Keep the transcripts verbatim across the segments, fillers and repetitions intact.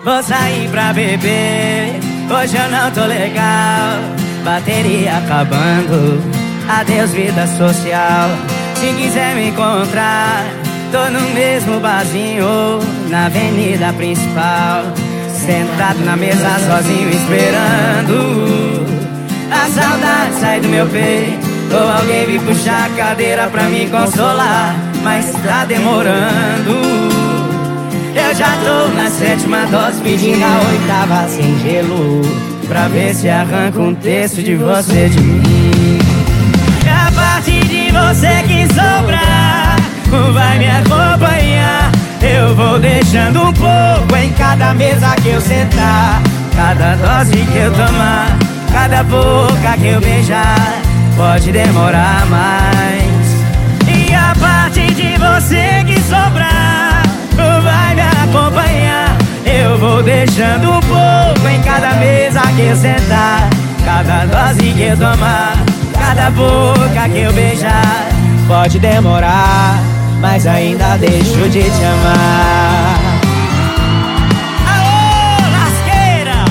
Vou sair pra beber, hoje eu não tô legal. Bateria acabando, adeus vida social. Se quiser me encontrar, tô no mesmo barzinho, na avenida principal, sentado na mesa sozinho esperando a saudade sair do meu peito, ou alguém vir puxar a cadeira pra me consolar. Mas tá demorando. Eu já tô na sétima dose, pedindo a oitava sem gelo, pra ver se arranca um terço de você de mim. E a parte de você que sobrar vai me acompanhar. Eu vou deixando um pouco em cada mesa que eu sentar, cada dose que eu tomar, cada boca que eu beijar. Pode demorar mais. E a parte de você que sobrar vai me acompanhar. Eu vou deixando um pouco em cada mesa que eu sentar, cada dose que eu tomar, cada boca que eu beijar. Pode demorar, mas ainda deixo de te amar. Alô, lasqueira!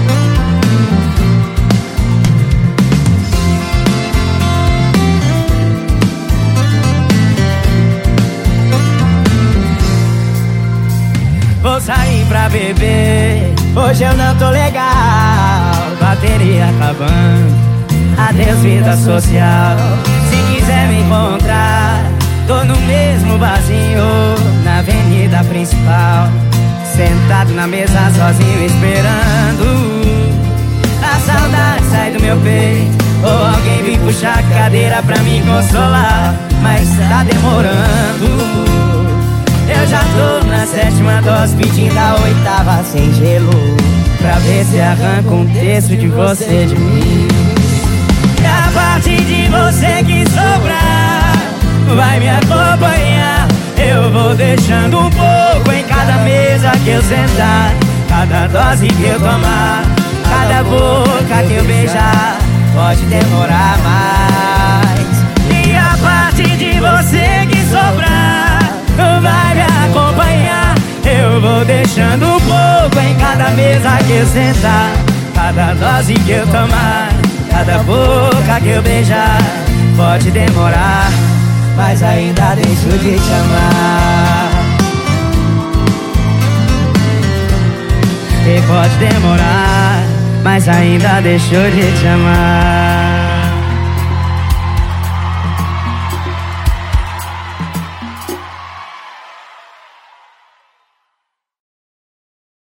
Vou sair pra beber, hoje eu não tô legal. Bateria acabando, adeus vida social. Se quiser me encontrar, tô no mesmo barzinho, na avenida principal, sentado na mesa sozinho esperando a saudade sair do meu peito, ou alguém vir puxar a cadeira pra me consolar. Mas tá demorando. Eu já tô na sétima dose, pedindo a oitava sem gelo, pra ver se arranca um terço de você de mim. E a parte de você que sobrar vai me acompanhar. Eu vou deixando um pouco em cada mesa que eu sentar, cada dose que eu tomar, cada boca que eu beijar. Pode demorar mais. E a parte de você que sobrar vai me acompanhar. Eu vou deixando um pouco em cada mesa que eu sentar, cada dose que eu tomar, cada boca que eu beijar. Pode demorar, mas ainda deixo de te amar. E pode demorar, mas ainda deixo de te amar.